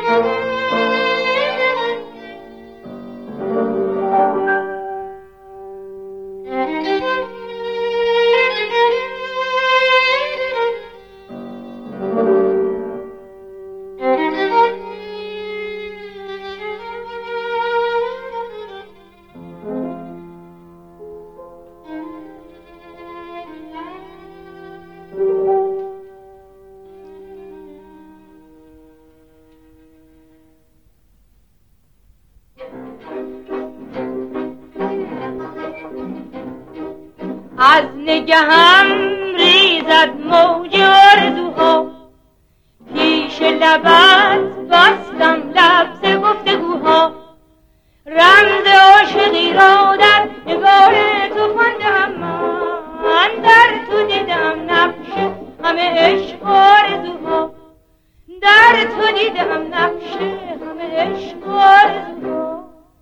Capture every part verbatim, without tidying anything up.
از نگهم ریزد موج آرزوها، پیش لبت بستم لب ز گفتگوها. رمز عاشقی را در نگاه تو خواندم من، در تو دیدم نقش همه عشق آرزوها، در تو دیدم نقش همه عشق آرزوها.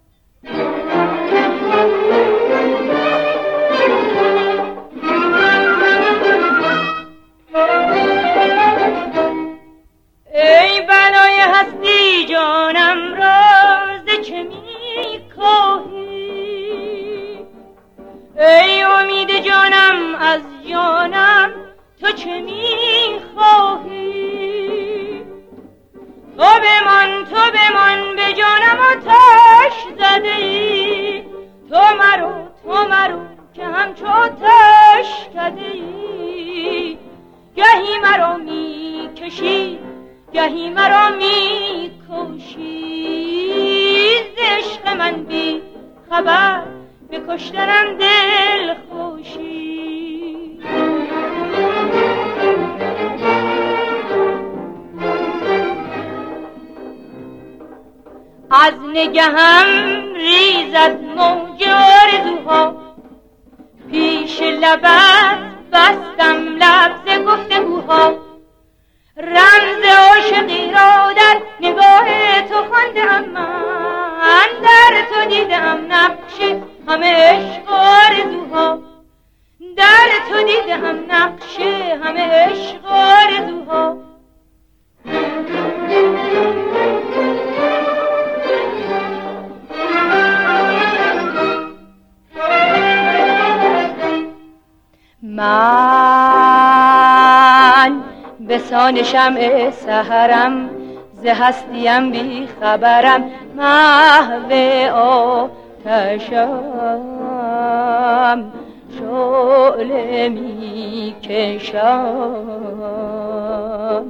ای بنای هستی جانم راز چه می کاهی، ای امید جانم از جانم تو چه می خواهی. تو بمان تو بمان به جانم آتش زده ای، تو مرو تو مرو که همچو آتش کده ای. گهی مرا می کشی گهی مرا می کشی، ز عشق من بی خبر به کشتنم دل خوشی. از نگهم ریزد موج آرزوها، پیش لبت بستم لب ز گفتگوها. رمز عاشقی را در نگاه تو خواندم من، در تو دیدم نقش همه عشق آرزوها، در تو دیدم نقش همه عشق آرزوها. من بسان شمع سحرم، ز هستیم بی خبرم، محو آتشم شعله می کشم.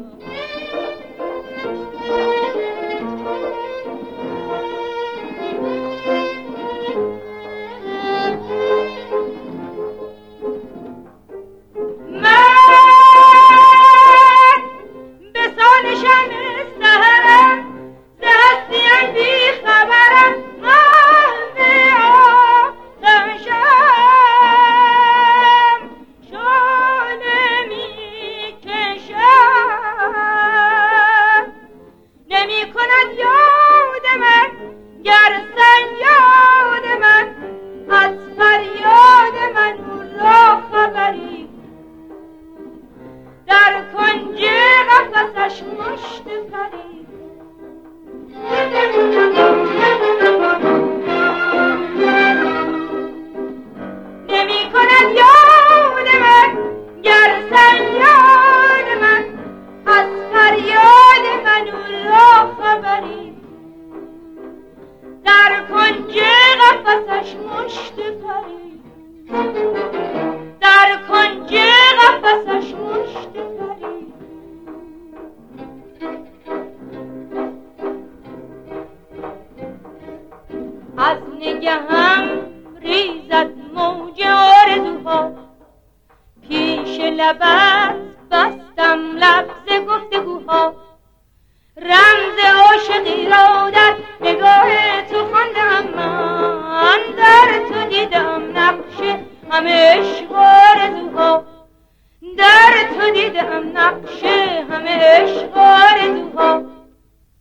از نگهم ریزد موج آرزوها، پیش لبت بستم لب ز گفتگوها. رمز عاشقی را در نگاه تو